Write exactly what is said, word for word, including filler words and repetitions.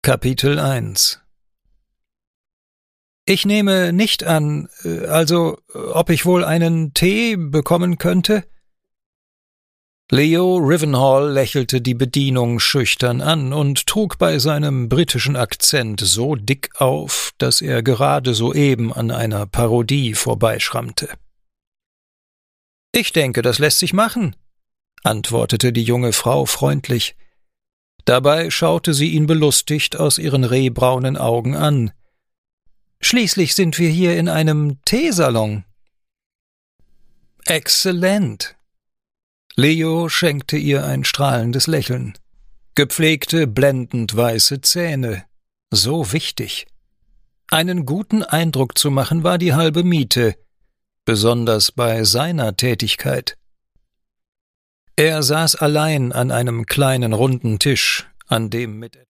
Kapitel eins. Ich nehme nicht an, also, ob ich wohl einen Tee bekommen könnte? Leo Rivenhall lächelte die Bedienung schüchtern an und trug bei seinem britischen Akzent so dick auf, dass er gerade soeben an einer Parodie vorbeischrammte. »Ich denke, das lässt sich machen«, antwortete die junge Frau freundlich. Dabei schaute sie ihn belustigt aus ihren rehbraunen Augen an. »Schließlich sind wir hier in einem Teesalon.« »Exzellent!« Leo schenkte ihr ein strahlendes Lächeln. Gepflegte, blendend weiße Zähne. So wichtig. Einen guten Eindruck zu machen war die halbe Miete, besonders bei seiner Tätigkeit. Er saß allein an einem kleinen runden Tisch, an dem mit